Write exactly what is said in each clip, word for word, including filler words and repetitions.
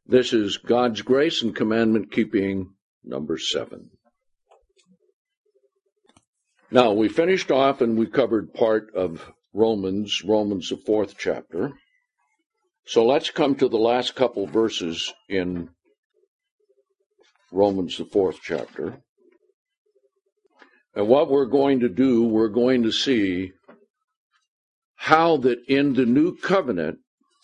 This is God's grace and commandment keeping, number seven. Now, we finished off and we covered part of Romans, Romans the fourth chapter. So let's come to the last couple verses in Romans the fourth chapter. And what we're going to do, we're going to see how that in the new covenant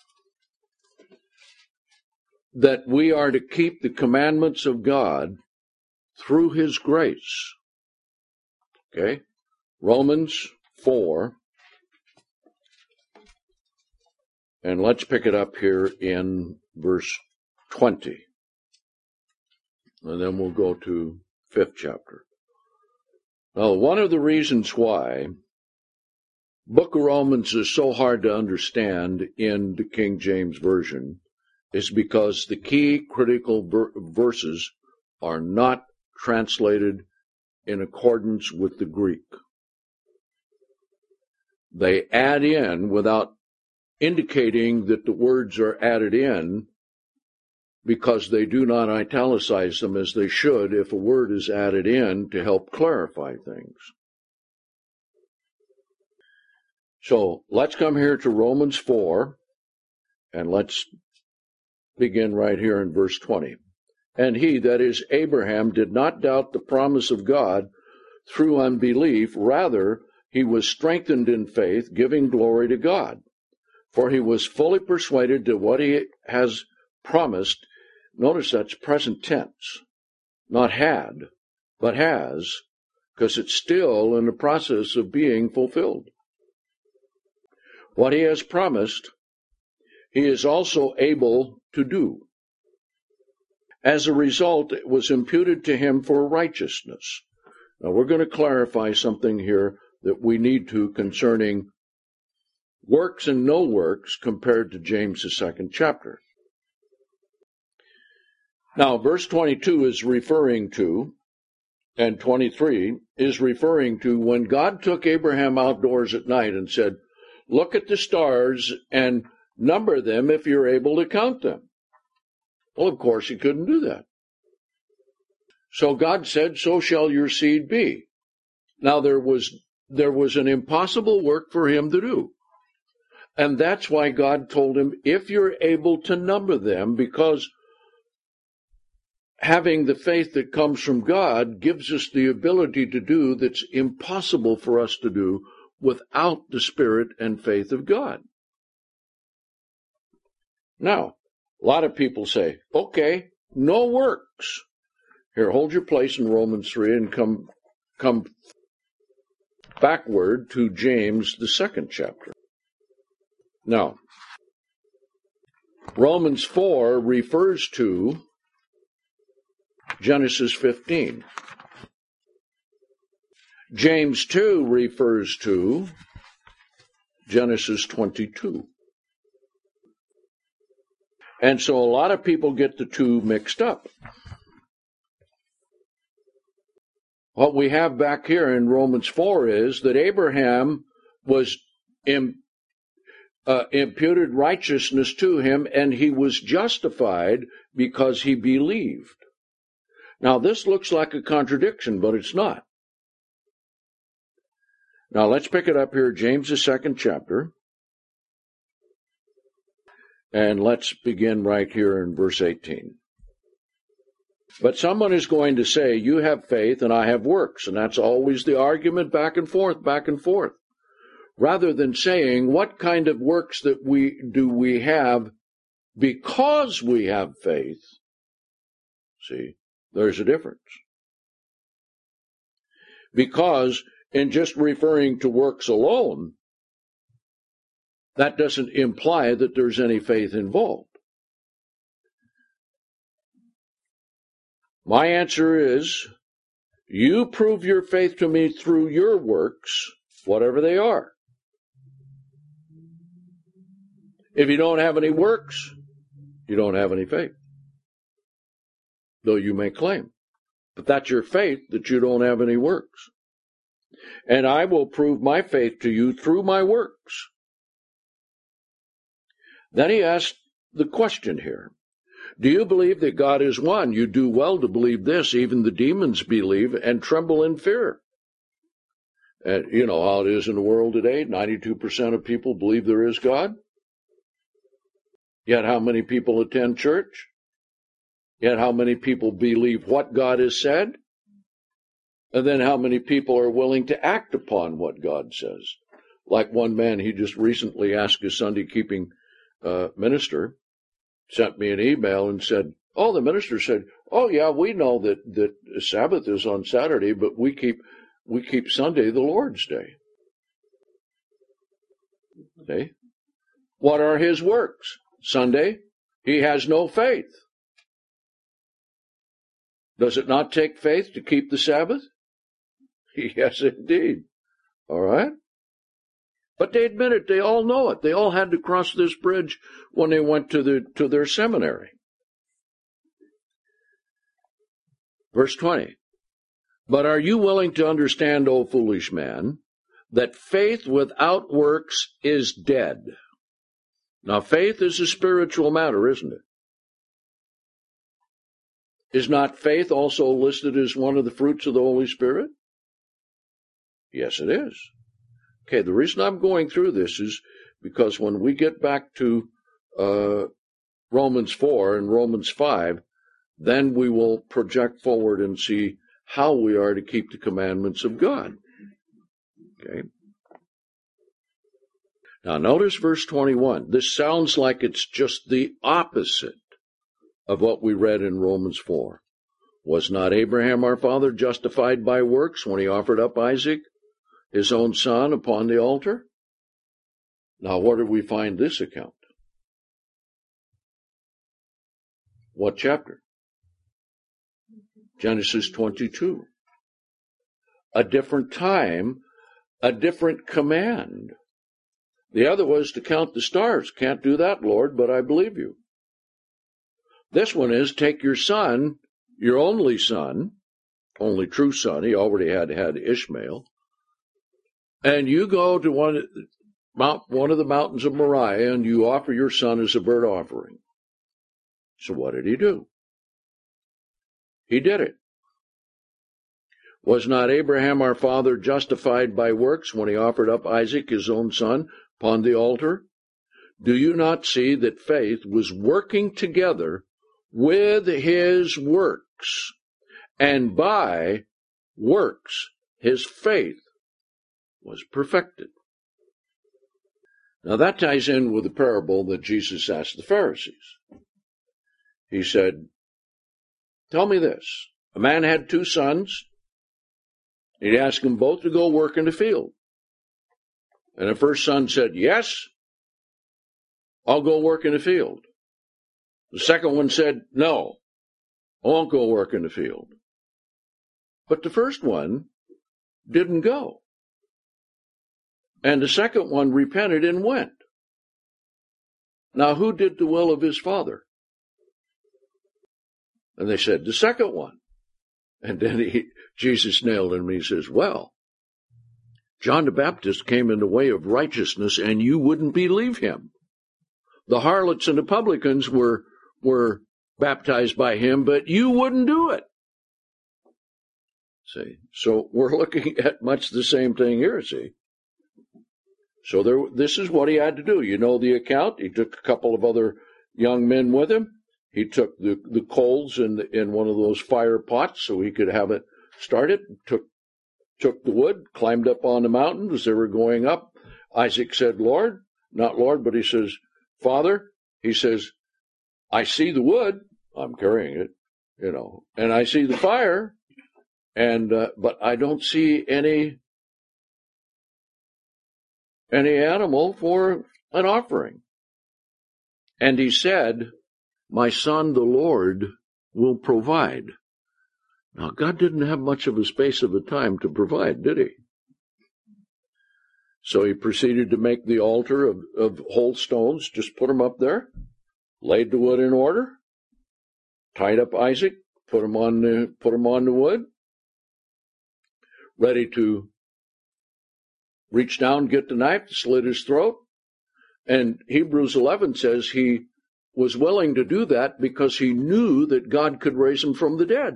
that we are to keep the commandments of God through his grace. Okay? Romans four. And let's pick it up here in verse twenty. And then we'll go to fifth chapter. Now, one of the reasons why Book of Romans is so hard to understand in the King James Version is because the key critical ver- verses are not translated in accordance with the Greek. They add in without indicating that the words are added in because they do not italicize them as they should if a word is added in to help clarify things. So let's come here to Romans four, and let's begin right here in verse twenty. And he, that is Abraham, did not doubt the promise of God through unbelief. Rather, he was strengthened in faith, giving glory to God. For he was fully persuaded that what he has promised, notice that's present tense, not had, but has, because it's still in the process of being fulfilled. What he has promised, he is also able to do. As a result, it was imputed to him for righteousness. Now, we're going to clarify something here that we need to concerning works and no works compared to James' second chapter. Now, verse twenty-two is referring to, and twenty-three is referring to when God took Abraham outdoors at night and said, look at the stars and number them if you're able to count them. Well, of course, he couldn't do that. So God said, so shall your seed be. Now, there was, there was an impossible work for him to do. And that's why God told him, if you're able to number them, because having the faith that comes from God gives us the ability to do that's impossible for us to do without the Spirit and faith of God. Now, a lot of people say, okay, no works. Here, hold your place in Romans three and come, come backward to James, the second chapter. Now, Romans four refers to Genesis fifteen. James two refers to Genesis twenty-two. And so a lot of people get the two mixed up. What we have back here in Romans four is that Abraham was im, uh, imputed righteousness to him, and he was justified because he believed. Now, this looks like a contradiction, but it's not. Now, let's pick it up here, James, the second chapter. And let's begin right here in verse eighteen. But someone is going to say, you have faith and I have works. And that's always the argument back and forth, back and forth. Rather than saying, what kind of works that we do we have because we have faith? See, there's a difference. Because in just referring to works alone, that doesn't imply that there's any faith involved. My answer is, you prove your faith to me through your works, whatever they are. If you don't have any works, you don't have any faith. Though you may claim. But that's your faith that you don't have any works. And I will prove my faith to you through my works. Then he asked the question here, Do you believe that God is one? You do well to believe this. Even the demons believe and tremble in fear. And you know how it is in the world today. ninety-two percent of people believe there is God. Yet how many people attend church? Yet how many people believe what God has said? And then how many people are willing to act upon what God says? Like one man, he just recently asked his Sunday-keeping uh, minister, sent me an email and said, oh, the minister said, oh, yeah, we know that, that Sabbath is on Saturday, but we keep we keep Sunday the Lord's Day. Okay? What are his works? Sunday, he has no faith. Does it not take faith to keep the Sabbath? Yes, indeed. All right? But they admit it. They all know it. They all had to cross this bridge when they went to, the, to their seminary. Verse twenty. But are you willing to understand, O foolish man, that faith without works is dead? Now, faith is a spiritual matter, isn't it? Is not faith also listed as one of the fruits of the Holy Spirit? Yes, it is. Okay, the reason I'm going through this is because when we get back to uh, Romans four and Romans five, then we will project forward and see how we are to keep the commandments of God. Okay. Now, notice verse twenty-one. This sounds like it's just the opposite of what we read in Romans four. Was not Abraham our father justified by works when he offered up Isaac, his own son, upon the altar? Now, where do we find this account? What chapter? Genesis twenty-two. A different time, a different command. The other was to count the stars. Can't do that, Lord, but I believe you. This one is take your son, your only son, only true son, he already had had Ishmael, and you go to one, mount, one of the mountains of Moriah and you offer your son as a burnt offering. So what did he do? He did it. Was not Abraham our father justified by works when he offered up Isaac, his own son, upon the altar? Do you not see that faith was working together with his works, and by works his faith was perfected? Now that ties in with the parable that Jesus asked the Pharisees. He said, tell me this. A man had two sons. He'd ask them both to go work in the field. And the first son said, yes, I'll go work in the field. The second one said, no, I won't go work in the field. But the first one didn't go. And the second one repented and went. Now, who did the will of his father? And they said, the second one. And then he, Jesus nailed him and he says, well, John the Baptist came in the way of righteousness and you wouldn't believe him. The harlots and the publicans were, were baptized by him, but you wouldn't do it. See, so we're looking at much the same thing here, see. So there, this is what he had to do. You know the account. He took a couple of other young men with him. He took the, the coals in, the, in one of those fire pots so he could have it started, took took the wood, climbed up on the mountain. As they were going up, Isaac said, Lord, not Lord, but he says, Father, he says, I see the wood, I'm carrying it, you know, and I see the fire, and uh, but I don't see any any animal for an offering. And he said, my son, the Lord, will provide. Now, God didn't have much of a space of a time to provide, did he? So he proceeded to make the altar of, of whole stones, just put them up there, laid the wood in order, tied up Isaac, put him on the, put him on the wood, ready to reach down, get the knife, slit his throat. And Hebrews eleven says he was willing to do that because he knew that God could raise him from the dead.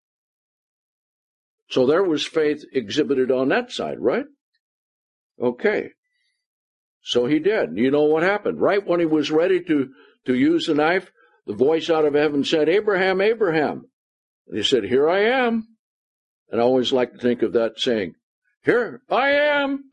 So there was faith exhibited on that side, right? Okay. So he did. You know what happened? Right when he was ready to, to use the knife, the voice out of heaven said, Abraham, Abraham. And he said, here I am. And I always like to think of that saying, here I am.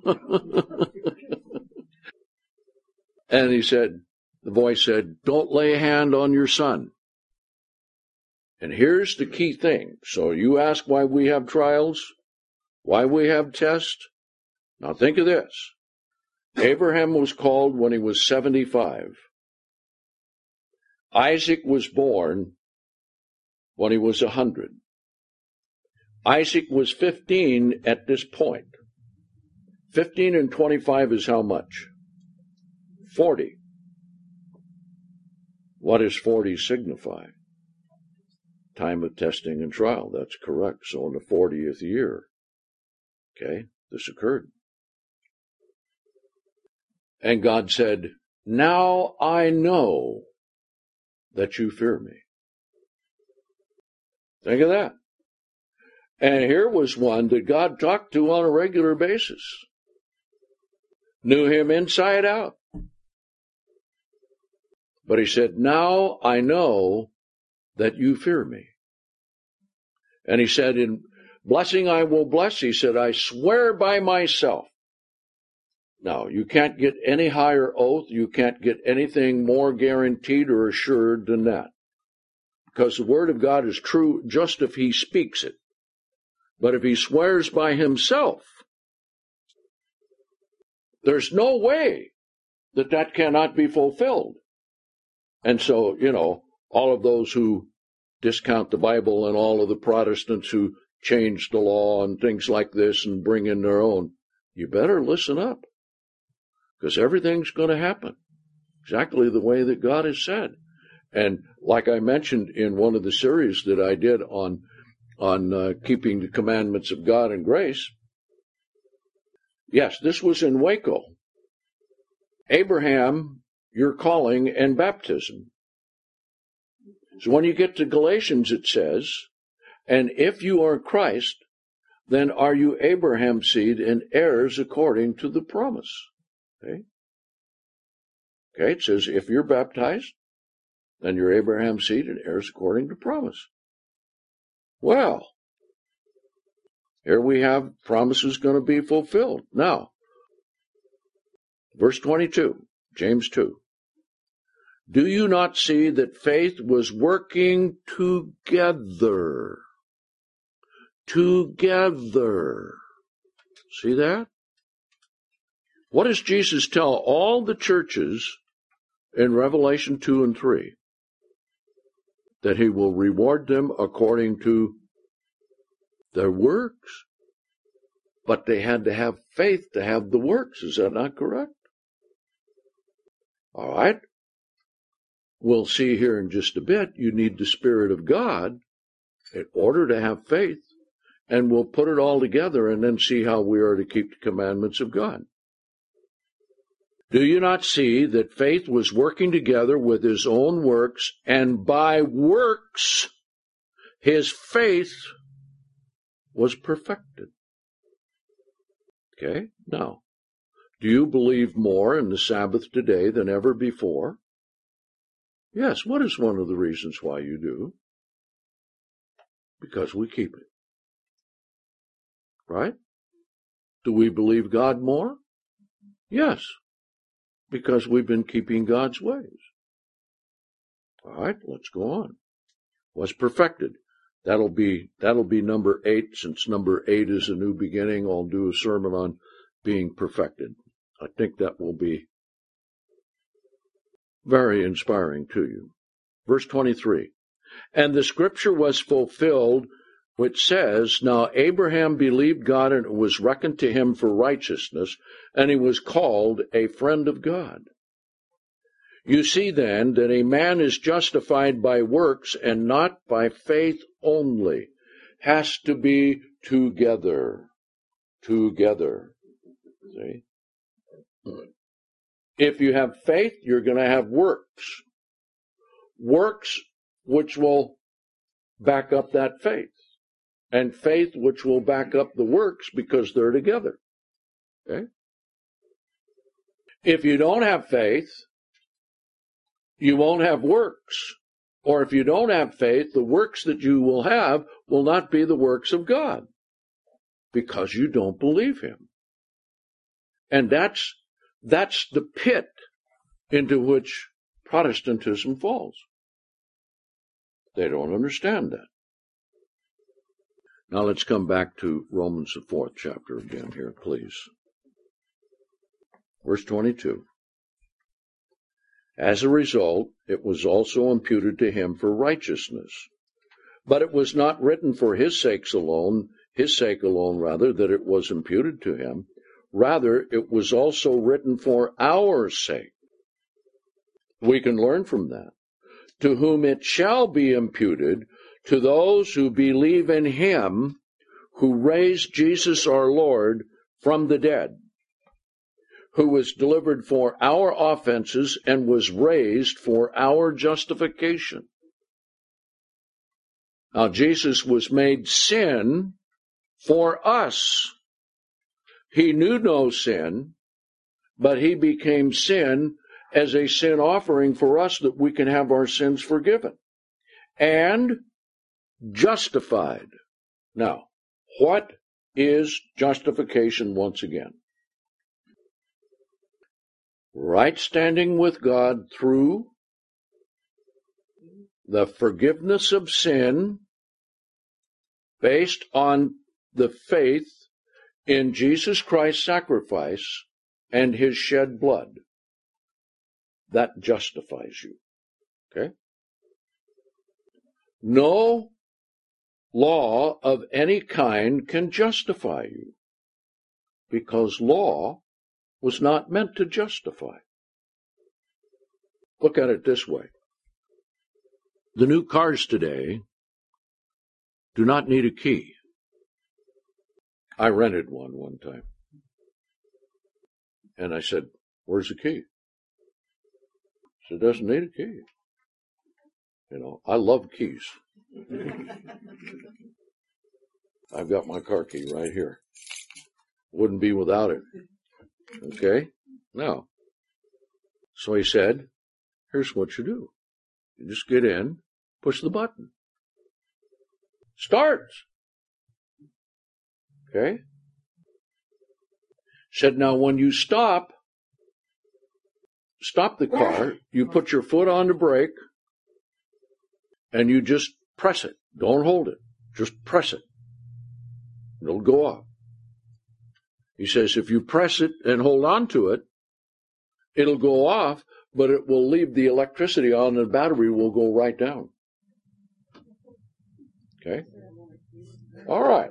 And he said, the voice said, don't lay a hand on your son. And here's the key thing. So you ask why we have trials, why we have tests. Now think of this. Abraham was called when he was seventy-five. Isaac was born when he was one hundred. Isaac was fifteen at this point. fifteen and twenty-five is how much? forty. What does forty signify? Time of testing and trial. That's correct. So in the fortieth year, okay, this occurred. And God said, now I know that you fear me. Think of that. And here was one that God talked to on a regular basis. Knew him inside out. But he said, now I know that you fear me. And he said, in blessing I will bless. He said, I swear by myself. Now, you can't get any higher oath. You can't get anything more guaranteed or assured than that. Because the word of God is true just if he speaks it. But if he swears by himself, there's no way that that cannot be fulfilled. And so, you know, all of those who discount the Bible and all of the Protestants who change the law and things like this and bring in their own, you better listen up. Because everything's going to happen exactly the way that God has said. And like I mentioned in one of the series that I did on, on uh, keeping the commandments of God and grace, yes, this was in Waco. Abraham, your calling and baptism. So when you get to Galatians, it says, and if you are Christ, then are you Abraham's seed and heirs according to the promise. Okay? Okay, it says, if you're baptized, then you're Abraham's seed and heirs according to promise. Well, here we have promises going to be fulfilled. Now, verse twenty-two, James two. Do you not see that faith was working together? Together. See that? What does Jesus tell all the churches in Revelation two and three? That he will reward them according to their works. But they had to have faith to have the works. Is that not correct? All right. We'll see here in just a bit. You need the Spirit of God in order to have faith. And we'll put it all together and then see how we are to keep the commandments of God. Do you not see that faith was working together with his own works, and by works his faith was perfected? Okay, now, do you believe more in the Sabbath today than ever before? Yes, what is one of the reasons why you do? Because we keep it. Right? Do we believe God more? Yes. Because we've been keeping God's ways. All right, let's go on. Was perfected. That'll be, that'll be number eight. Since number eight is a new beginning, I'll do a sermon on being perfected. I think that will be very inspiring to you. Verse twenty-three. And the scripture was fulfilled, which says, now Abraham believed God, and it was reckoned to him for righteousness, and he was called a friend of God. You see then that a man is justified by works and not by faith only. Has to be together. Together. See? If you have faith, you're going to have works. works which will back up that faith, and faith which will back up the works because they're together. Okay? If you don't have faith, you won't have works. Or if you don't have faith, the works that you will have will not be the works of God, because you don't believe him. And that's, that's the pit into which Protestantism falls. They don't understand that. Now let's come back to Romans, the fourth chapter again here, please. Verse twenty-two. As a result, it was also imputed to him for righteousness. But it was not written for his sakes alone, his sake alone, rather, that it was imputed to him. Rather, it was also written for our sake. We can learn from that. To whom it shall be imputed, to those who believe in him who raised Jesus our Lord from the dead, who was delivered for our offenses and was raised for our justification. Now, Jesus was made sin for us. He knew no sin, but he became sin as a sin offering for us, that we can have our sins forgiven and justified. Now, what is justification once again? Right standing with God through the forgiveness of sin based on the faith in Jesus Christ's sacrifice and his shed blood. That justifies you. Okay? No law of any kind can justify you, because law was not meant to justify. Look at it this way. The new cars today do not need a key. I rented one one time. And I said, "Where's the key?" She said, "It doesn't need a key." You know, I love keys. I've got my car key right here. Wouldn't be without it. Okay? Now, so he said, here's what you do. You just get in, push the button. Starts. Okay? Said, now when you stop, stop the car, you put your foot on the brake, and you just press it. Don't hold it. Just press it. It'll go off. He says, if you press it and hold on to it, it'll go off, but it will leave the electricity on, and the battery will go right down. Okay? All right.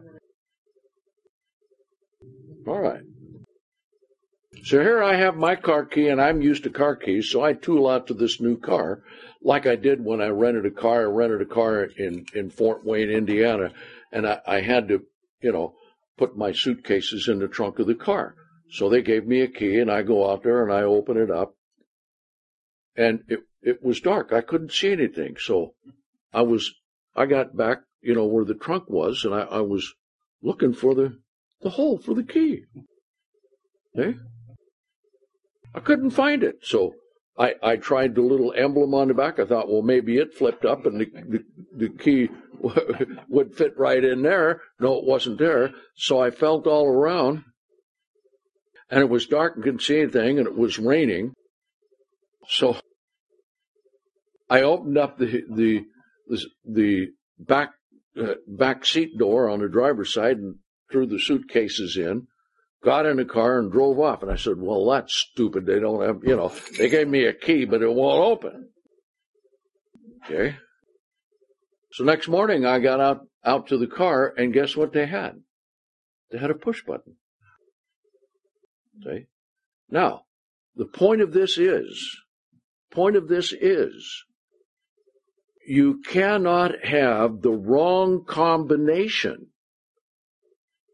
All right. So here I have my car key, and I'm used to car keys, so I tool out to this new car, like I did when I rented a car. I rented a car in, in Fort Wayne, Indiana, and I, I had to, you know, put my suitcases in the trunk of the car. So they gave me a key, and I go out there, and I open it up, and it, it was dark. I couldn't see anything, so I was, I got back, you know, where the trunk was, and I, I was looking for the, the hole for the key. Okay? I couldn't find it, so I, I tried the little emblem on the back. I thought, well, maybe it flipped up and the, the, the key would fit right in there. No, it wasn't there. So I felt all around, and it was dark and couldn't see anything, and it was raining. So I opened up the the the, the back uh, back seat door on the driver's side and threw the suitcases in. Got in the car and drove off. And I said, well, that's stupid. They don't have, you know, they gave me a key, but it won't open. Okay. So next morning I got out, out to the car, and guess what they had? They had a push button. Okay. Now, the point of this is, point of this is, you cannot have the wrong combination.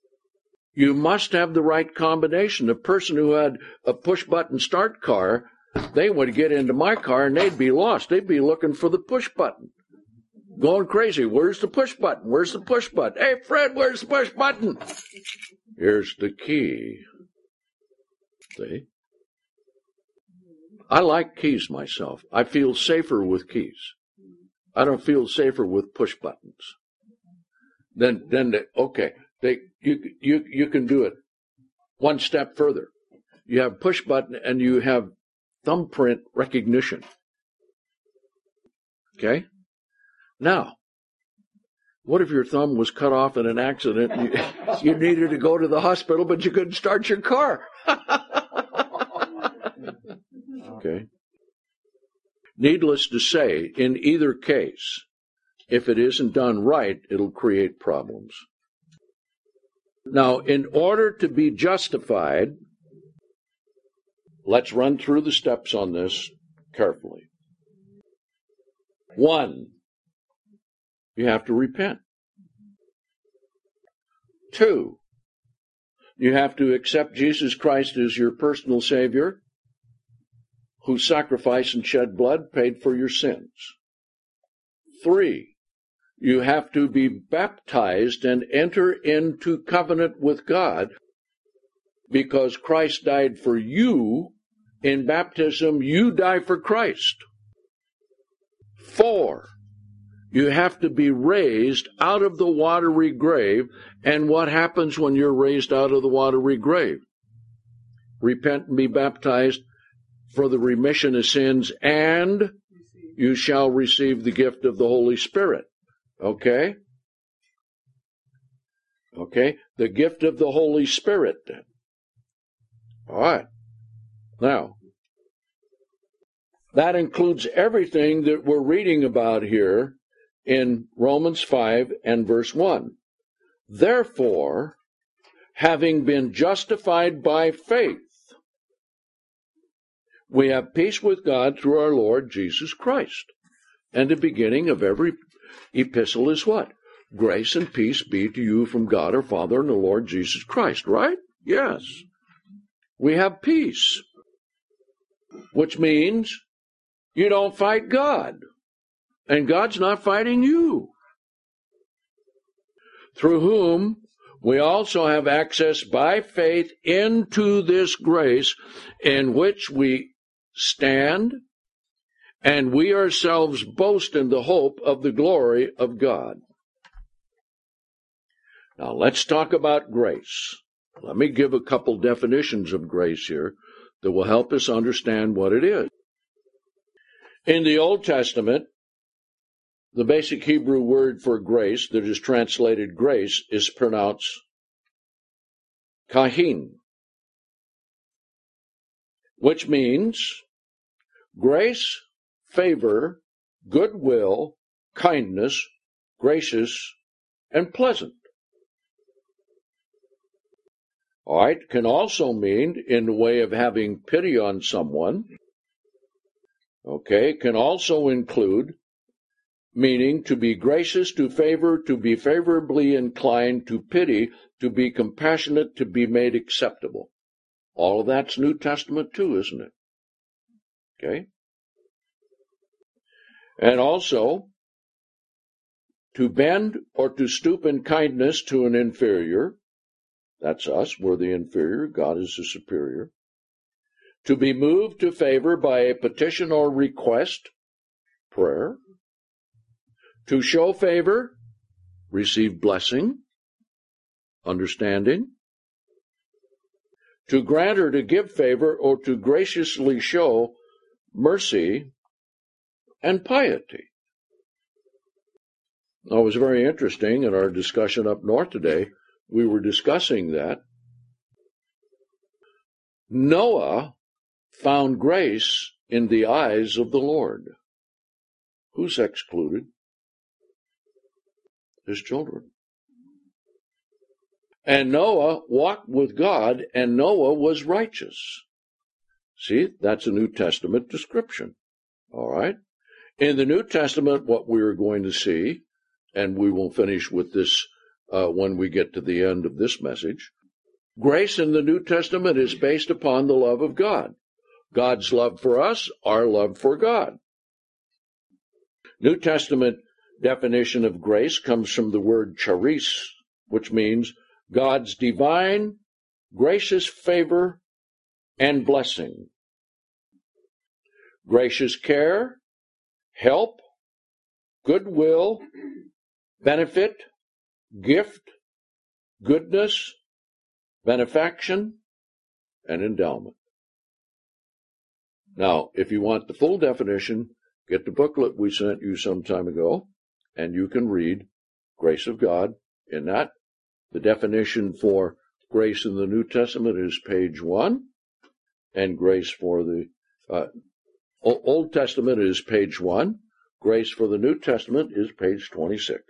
You must have the right combination. The person who had a push-button start car they would get into my car and they'd be lost. They'd be looking for the push button, going crazy. Where's the push button? Where's the push button? Hey, Fred, where's the push button? Here's the key. See? I like keys myself. I feel safer with keys. I don't feel safer with push buttons. Then, then, they, okay, they, you, you, you can do it one step further. You have push button and you have thumbprint recognition. Okay? Now, what if your thumb was cut off in an accident? And you, you needed to go to the hospital, but you couldn't start your car. Okay. Needless to say, in either case, if it isn't done right, it'll create problems. Now, in order to be justified, let's run through the steps on this carefully. One, you have to repent. Two, you have to accept Jesus Christ as your personal Savior, whose sacrifice and shed blood paid for your sins. Three, you have to be baptized and enter into covenant with God because Christ died for you. In baptism, you die for Christ. Four, you have to be raised out of the watery grave. And what happens when you're raised out of the watery grave? Repent and be baptized for the remission of sins, and you shall receive the gift of the Holy Spirit. Okay? Okay? The gift of the Holy Spirit, then. All right. Now, that includes everything that we're reading about here in Romans five and verse one. Therefore, having been justified by faith, we have peace with God through our Lord Jesus Christ. And the beginning of every epistle is what? Grace and peace be to you from God our Father and the Lord Jesus Christ, right? Yes. We have peace, which means you don't fight God, and God's not fighting you. Through whom we also have access by faith into this grace in which we stand, and we ourselves boast in the hope of the glory of God. Now let's talk about grace. Let me give a couple definitions of grace here that will help us understand what it is. In the Old Testament, the basic Hebrew word for grace that is translated grace is pronounced kahin, which means grace, favor, goodwill, kindness, gracious, and pleasant. All right, can also mean in the way of having pity on someone. Okay, can also include meaning to be gracious, to favor, to be favorably inclined, to pity, to be compassionate, to be made acceptable. All of that's New Testament too, isn't it? Okay. And also, to bend or to stoop in kindness to an inferior. That's us. We're the inferior. God is the superior. To be moved to favor by a petition or request, prayer. To show favor, receive blessing, understanding. To grant or to give favor or to graciously show mercy and piety. Now, it was very interesting in our discussion up north today. We were discussing that Noah found grace in the eyes of the Lord. Who's excluded? His children. And Noah walked with God, and Noah was righteous. See, that's a New Testament description. All right? In the New Testament, what we are going to see, and we will finish with this uh, when we get to the end of this message, grace in the New Testament is based upon the love of God. God's love for us, our love for God. New Testament definition of grace comes from the word charis, which means God's divine, gracious favor and blessing. Gracious care, help, goodwill, benefit, gift, goodness, benefaction, and endowment. Now, if you want the full definition, get the booklet we sent you some time ago, and you can read Grace of God in that. The definition for grace in the New Testament is page one, and grace for the uh, Old Testament is page one. Grace for the New Testament is page twenty-six.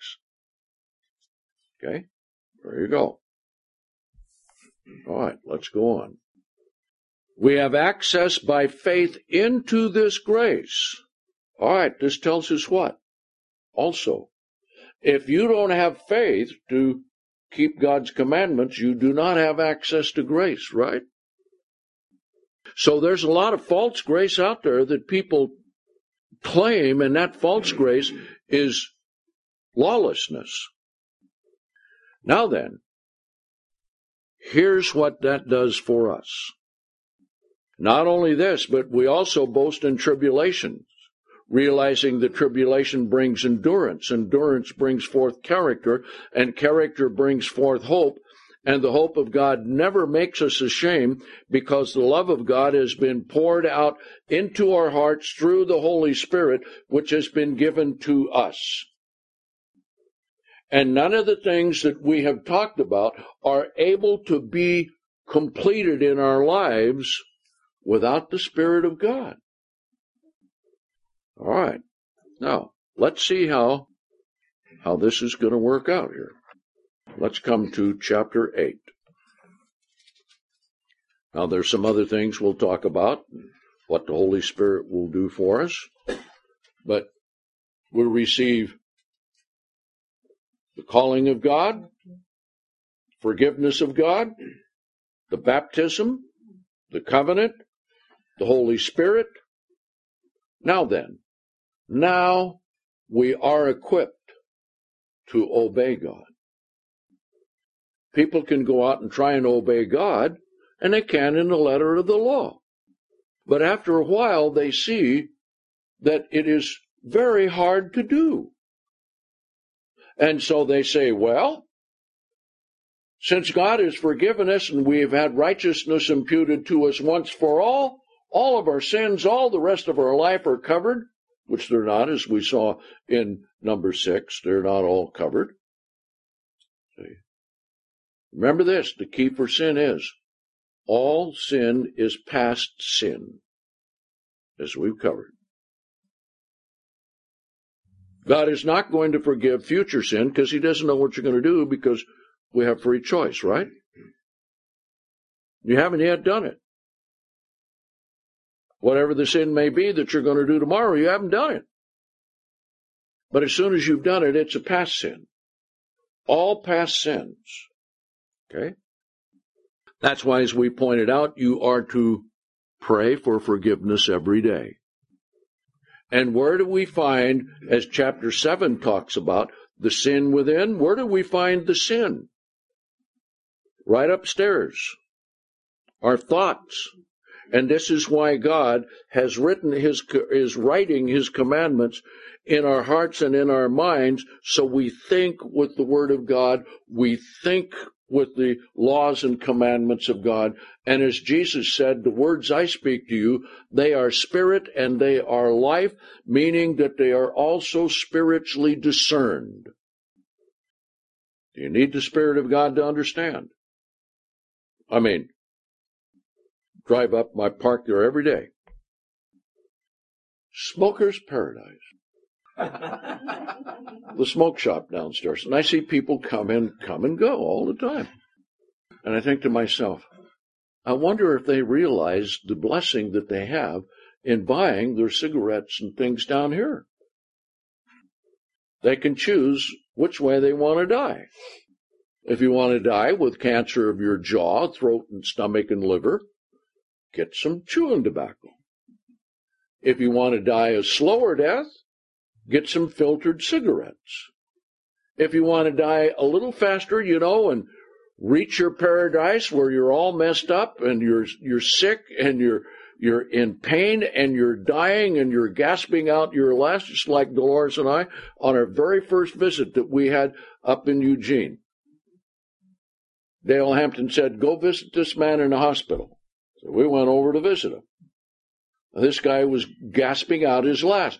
Okay, there you go. All right, let's go on. We have access by faith into this grace. All right, this tells us what? Also, if you don't have faith to keep God's commandments, you do not have access to grace, right? So there's a lot of false grace out there that people claim, and that false grace is lawlessness. Now then, here's what that does for us. Not only this, but we also boast in tribulations, realizing that tribulation brings endurance. Endurance brings forth character, and character brings forth hope. And the hope of God never makes us ashamed, because the love of God has been poured out into our hearts through the Holy Spirit, which has been given to us. And none of the things that we have talked about are able to be completed in our lives without the Spirit of God. All right. Now, let's see how, how this is going to work out here. Let's come to chapter eight. Now, there's some other things we'll talk about, what the Holy Spirit will do for us, but we'll receive the calling of God, forgiveness of God, the baptism, the covenant, the Holy Spirit. Now then, now we are equipped to obey God. People can go out and try and obey God, and they can in the letter of the law. But after a while, they see that it is very hard to do. And so they say, well, since God has forgiven us and we have had righteousness imputed to us once for all, all of our sins, all the rest of our life are covered, which they're not, as we saw in number six. They're not all covered. See? Remember this, the key for sin is, all sin is past sin, as we've covered. God is not going to forgive future sin because he doesn't know what you're going to do, because we have free choice, right? You haven't yet done it. Whatever the sin may be that you're going to do tomorrow, you haven't done it. But as soon as you've done it, it's a past sin. All past sins. Okay? That's why, as we pointed out, you are to pray for forgiveness every day. And where do we find, as chapter seven talks about, the sin within? Where do we find the sin? Right upstairs. Our thoughts. And this is why God has written his, is writing his commandments in our hearts and in our minds, so we think with the Word of God, we think with the laws and commandments of God. And as Jesus said, the words I speak to you, they are spirit and they are life, meaning that they are also spiritually discerned. Do you need the Spirit of God to understand? I mean, drive up, I park there every day. Smoker's Paradise. The smoke shop downstairs. And I see people come in, come and go all the time. And I think to myself, I wonder if they realize the blessing that they have in buying their cigarettes and things down here. They can choose which way they want to die. If you want to die with cancer of your jaw, throat, and stomach and liver, get some chewing tobacco. If you want to die a slower death, get some filtered cigarettes. If you want to die a little faster, you know, and reach your paradise where you're all messed up and you're you're sick and you're you're in pain and you're dying and you're gasping out your last, just like Dolores and I on our very first visit that we had up in Eugene. Dale Hampton said, "Go visit this man in the hospital." So we went over to visit him. This guy was gasping out his last.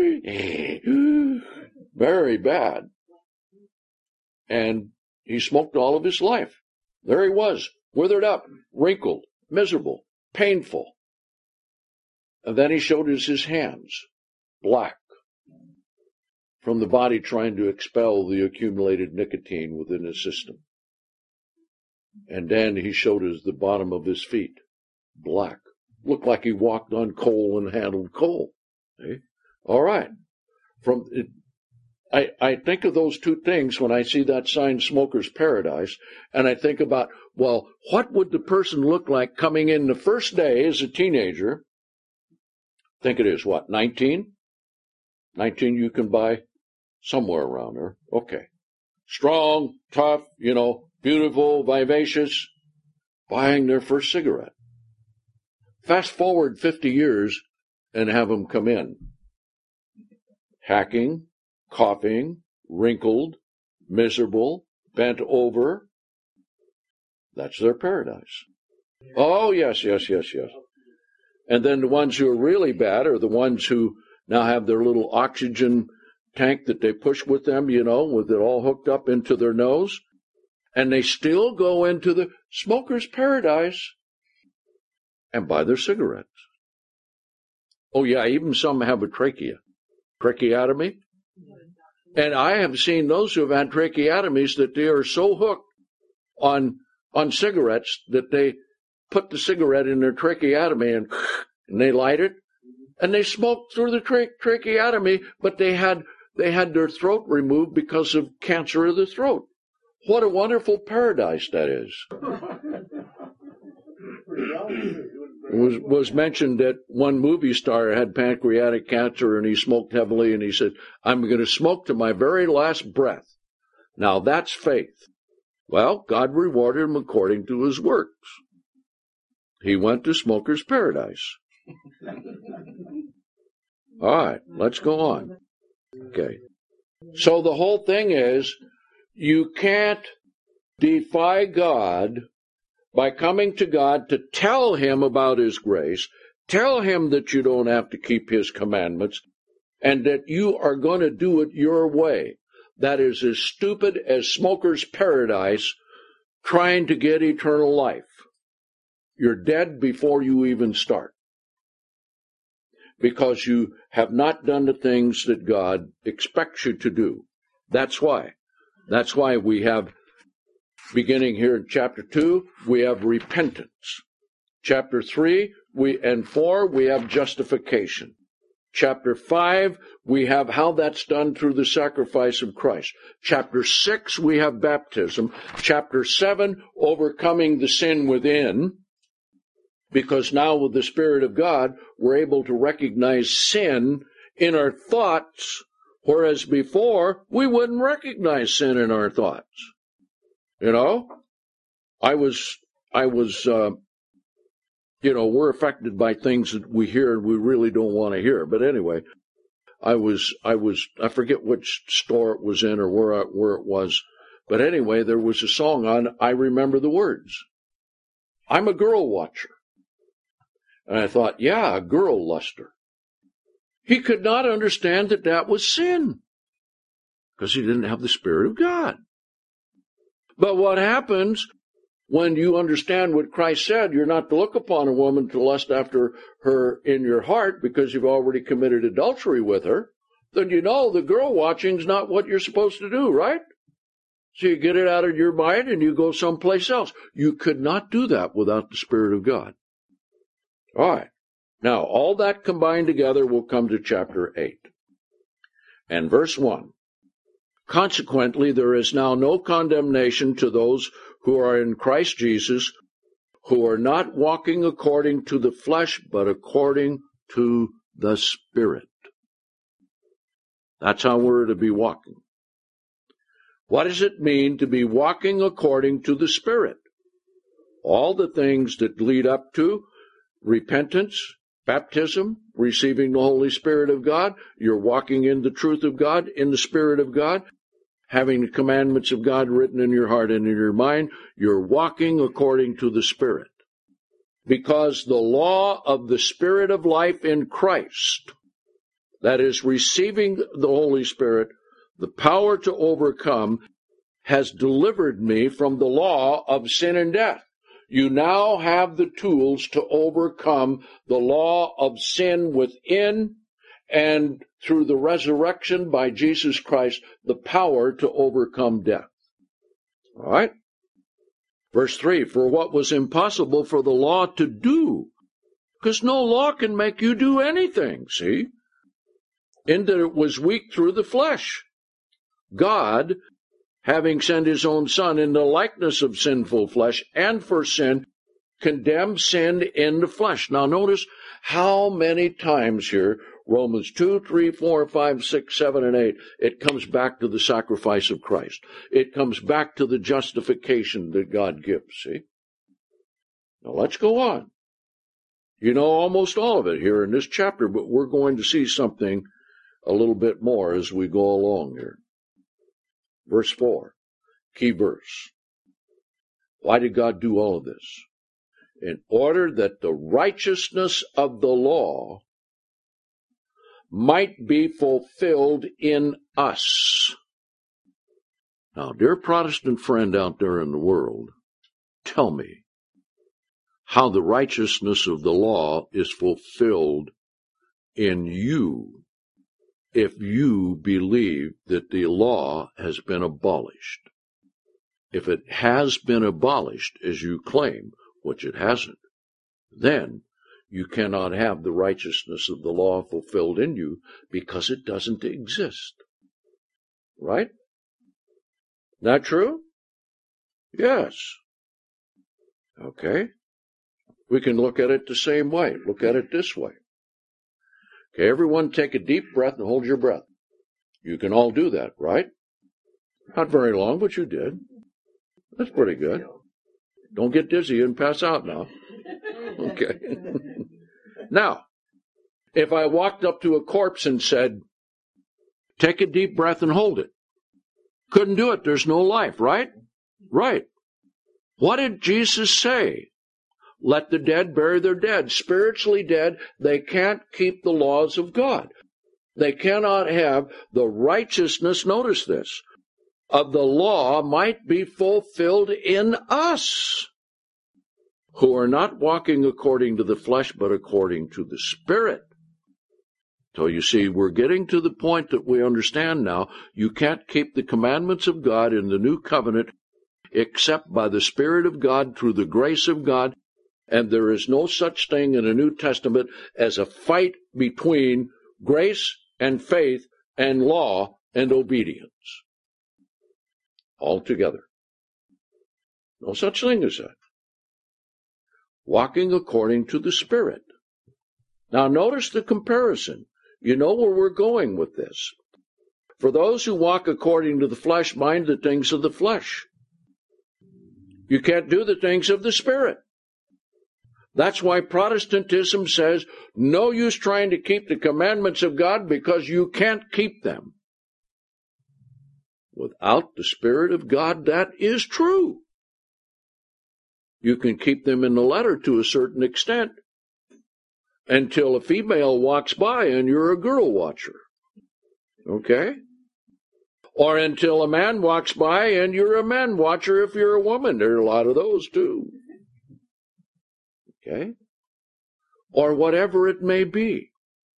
Very bad. And he smoked all of his life. There he was, withered up, wrinkled, miserable, painful. And then he showed us his hands, black, from the body trying to expel the accumulated nicotine within his system. And then he showed us the bottom of his feet, black. Looked like he walked on coal and handled coal. See? All right. From it, I, I think of those two things when I see that sign, Smoker's Paradise, and I think about, well, what would the person look like coming in the first day as a teenager? I think it is, what, nineteen? nineteen you can buy somewhere around there. Okay. Strong, tough, you know, beautiful, vivacious, buying their first cigarette. Fast forward fifty years and have them come in. Hacking, coughing, wrinkled, miserable, bent over. That's their paradise. Oh, yes, yes, yes, yes. And then the ones who are really bad are the ones who now have their little oxygen tank that they push with them, you know, with it all hooked up into their nose. And they still go into the smoker's paradise and buy their cigarettes. Oh, yeah, even some have a trachea, tracheotomy. And I have seen those who have had tracheotomies that they are so hooked on on cigarettes that they put the cigarette in their tracheotomy and, and they light it and they smoke through the tra- tracheotomy, but they had they had their throat removed because of cancer of the throat. What a wonderful paradise that is. It was, was mentioned that one movie star had pancreatic cancer and he smoked heavily and he said, "I'm going to smoke to my very last breath." Now that's faith. Well, God rewarded him according to his works. He went to smoker's paradise. All right, let's go on. Okay. So the whole thing is, you can't defy God by coming to God to tell him about his grace, tell him that you don't have to keep his commandments, and that you are going to do it your way. That is as stupid as smoker's paradise trying to get eternal life. You're dead before you even start, because you have not done the things that God expects you to do. That's why. That's why we have, beginning here in chapter two, we have repentance. Chapter three we and four, we have justification. Chapter five, we have how that's done through the sacrifice of Christ. Chapter six, we have baptism. Chapter seven, overcoming the sin within. Because now with the Spirit of God, we're able to recognize sin in our thoughts, whereas before, we wouldn't recognize sin in our thoughts. You know? I was, I was, uh, you know, we're affected by things that we hear and we really don't want to hear. But anyway, I was, I was, I forget which store it was in or where, I, where it was. But anyway, there was a song on, I remember the words. I'm a girl watcher. And I thought, yeah, a girl luster. He could not understand that that was sin, because he didn't have the Spirit of God. But what happens when you understand what Christ said, you're not to look upon a woman to lust after her in your heart because you've already committed adultery with her, then you know the girl watching's not what you're supposed to do, right? So you get it out of your mind and you go someplace else. You could not do that without the Spirit of God. All right. Now, all that combined together will come to chapter eight. And verse one. Consequently, there is now no condemnation to those who are in Christ Jesus, who are not walking according to the flesh, but according to the Spirit. That's how we're to be walking. What does it mean to be walking according to the Spirit? All the things that lead up to repentance, baptism, receiving the Holy Spirit of God, you're walking in the truth of God, in the Spirit of God, having the commandments of God written in your heart and in your mind, you're walking according to the Spirit. Because the law of the Spirit of life in Christ, that is, receiving the Holy Spirit, the power to overcome, has delivered me from the law of sin and death. You now have the tools to overcome the law of sin within, and through the resurrection by Jesus Christ, the power to overcome death. All right? Verse three, for what was impossible for the law to do, because no law can make you do anything, see? In that it was weak through the flesh. God, having sent his own Son in the likeness of sinful flesh, and for sin, condemned sin in the flesh. Now notice how many times here, Romans two, three, four, five, six, seven, and eight, it comes back to the sacrifice of Christ. It comes back to the justification that God gives, see? Now let's go on. You know almost all of it here in this chapter, but we're going to see something a little bit more as we go along here. Verse four, key verse. Why did God do all of this? In order that the righteousness of the law might be fulfilled in us. Now, dear Protestant friend out there in the world, tell me how the righteousness of the law is fulfilled in you if you believe that the law has been abolished. If it has been abolished, as you claim, which it hasn't, then you cannot have the righteousness of the law fulfilled in you because it doesn't exist. Right? Not true? Yes. Okay. We can look at it the same way. Look at it this way. Okay, everyone take a deep breath and hold your breath. You can all do that, right? Not very long, but you did. That's pretty good. Don't get dizzy and pass out now. Okay. Now, if I walked up to a corpse and said, take a deep breath and hold it. Couldn't do it. There's no life, right? Right. What did Jesus say? Let the dead bury their dead. Spiritually dead, they can't keep the laws of God. They cannot have the righteousness, notice this, of the law might be fulfilled in us, who are not walking according to the flesh, but according to the Spirit. So you see, we're getting to the point that we understand now, you can't keep the commandments of God in the new covenant except by the Spirit of God through the grace of God, and there is no such thing in the New Testament as a fight between grace and faith and law and obedience. Altogether. No such thing as that. Walking according to the Spirit. Now notice the comparison. You know where we're going with this. For those who walk according to the flesh mind the things of the flesh. You can't do the things of the Spirit. That's why Protestantism says, no use trying to keep the commandments of God because you can't keep them. Without the Spirit of God, that is true. You can keep them in the letter to a certain extent until a female walks by and you're a girl watcher. Okay? Or until a man walks by and you're a man watcher if you're a woman. There are a lot of those too. Okay? Or whatever it may be.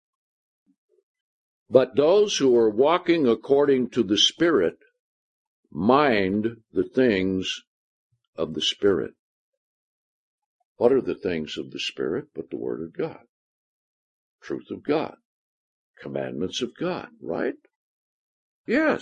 But those who are walking according to the Spirit mind the things of the Spirit. What are the things of the Spirit but the Word of God? Truth of God. Commandments of God, right? Yes.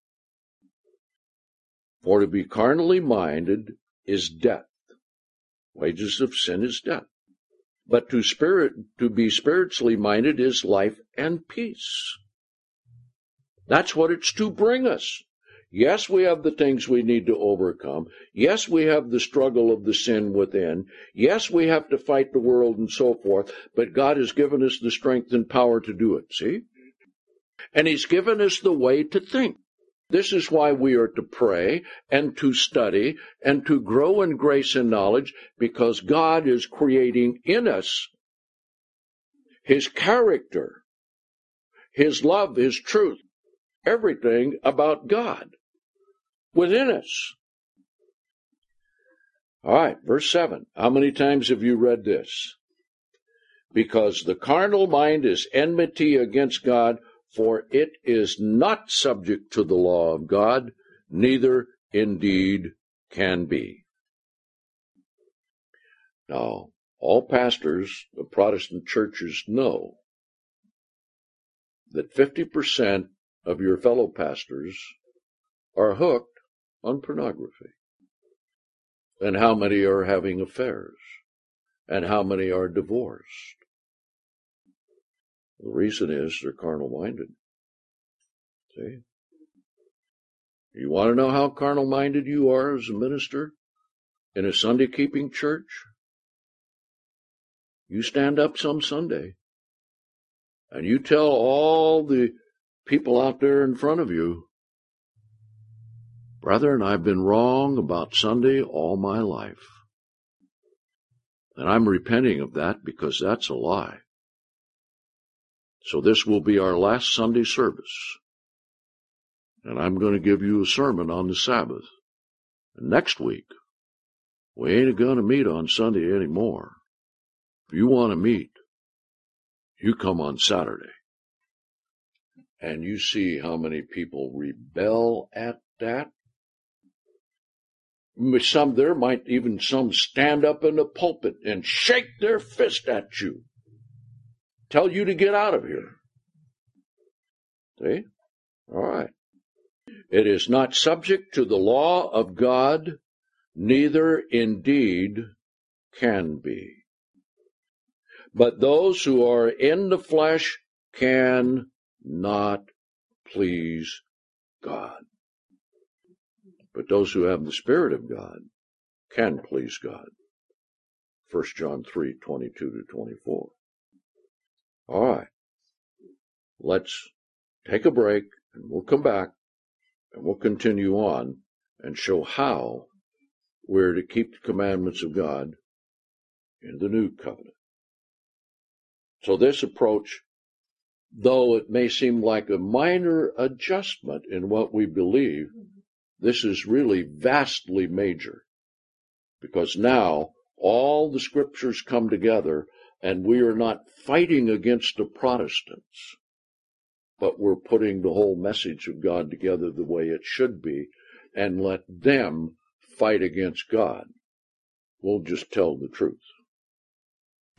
For to be carnally minded is death, Wages of sin is death. But to spirit, to be spiritually minded is life and peace. That's what it's to bring us. Yes, we have the things we need to overcome. Yes, we have the struggle of the sin within. Yes, we have to fight the world and so forth. But God has given us the strength and power to do it, see? And He's given us the way to think. This is why we are to pray and to study and to grow in grace and knowledge, because God is creating in us His character, His love, His truth, everything about God within us. All right, verse seven. How many times have you read this? Because the carnal mind is enmity against God, for it is not subject to the law of God, neither indeed can be. Now, all pastors of Protestant churches know that fifty percent of your fellow pastors are hooked on pornography. And how many are having affairs? And how many are divorced? The reason is they're carnal-minded. See? You want to know how carnal-minded you are as a minister in a Sunday-keeping church? You stand up some Sunday, and you tell all the people out there in front of you, brethren, I've been wrong about Sunday all my life. And I'm repenting of that because that's a lie. So this will be our last Sunday service. And I'm going to give you a sermon on the Sabbath. And next week, we ain't going to meet on Sunday anymore. If you want to meet, you come on Saturday. And you see how many people rebel at that. Some, there might even some stand up in the pulpit and shake their fist at you. Tell you to get out of here. See? All right. It is not subject to the law of God, neither indeed can be. But those who are in the flesh can not please God. But those who have the Spirit of God can please God. First John three, twenty-two to twenty-four. All right. Let's take a break, and we'll come back, and we'll continue on and show how we're to keep the commandments of God in the new covenant. So this approach, though it may seem like a minor adjustment in what we believe, this is really vastly major, because now all the scriptures come together, and we are not fighting against the Protestants, but we're putting the whole message of God together the way it should be, and let them fight against God. We'll just tell the truth.